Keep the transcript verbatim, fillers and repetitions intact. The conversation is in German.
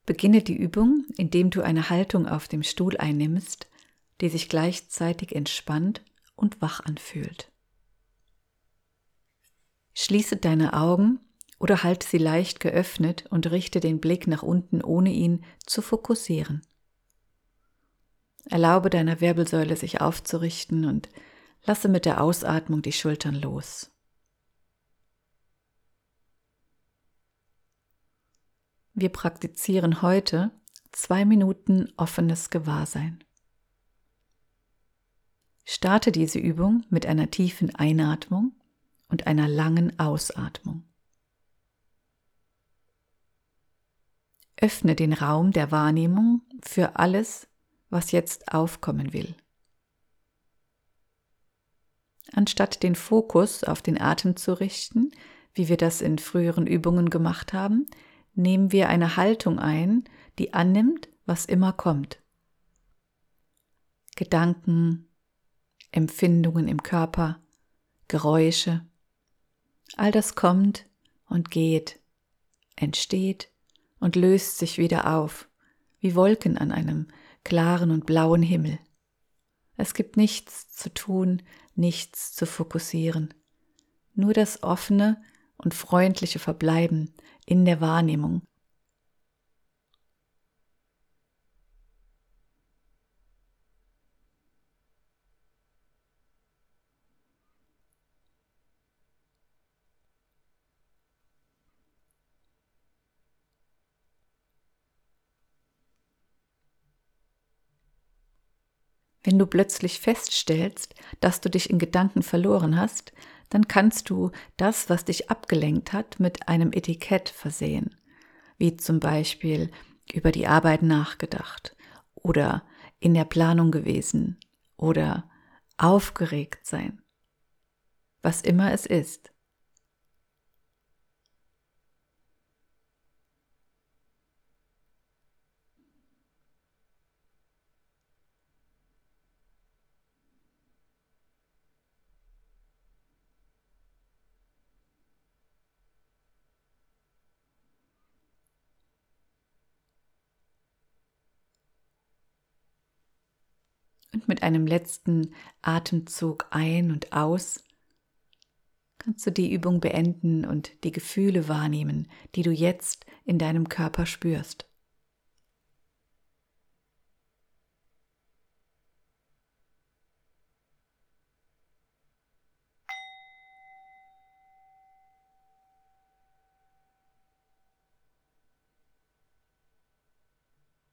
Beginne die Übung, indem du eine Haltung auf dem Stuhl einnimmst, die sich gleichzeitig entspannt und wach anfühlt. Schließe deine Augen oder halte sie leicht geöffnet und richte den Blick nach unten, ohne ihn zu fokussieren. Erlaube deiner Wirbelsäule sich aufzurichten und lasse mit der Ausatmung die Schultern los. Wir praktizieren heute zwei Minuten offenes Gewahrsein. Starte diese Übung mit einer tiefen Einatmung und einer langen Ausatmung. Öffne den Raum der Wahrnehmung für alles, was jetzt aufkommen will. Anstatt den Fokus auf den Atem zu richten, wie wir das in früheren Übungen gemacht haben, nehmen wir eine Haltung ein, die annimmt, was immer kommt. Gedanken, Empfindungen im Körper, Geräusche, all das kommt und geht, entsteht und löst sich wieder auf, wie Wolken an einem klaren und blauen Himmel. Es gibt nichts zu tun, nichts zu fokussieren, nur das offene und freundliche Verbleiben in der Wahrnehmung. Wenn du plötzlich feststellst, dass du dich in Gedanken verloren hast, dann kannst du das, was dich abgelenkt hat, mit einem Etikett versehen, wie zum Beispiel über die Arbeit nachgedacht oder in der Planung gewesen oder aufgeregt sein, was immer es ist. Und mit einem letzten Atemzug ein und aus kannst du die Übung beenden und die Gefühle wahrnehmen, die du jetzt in deinem Körper spürst.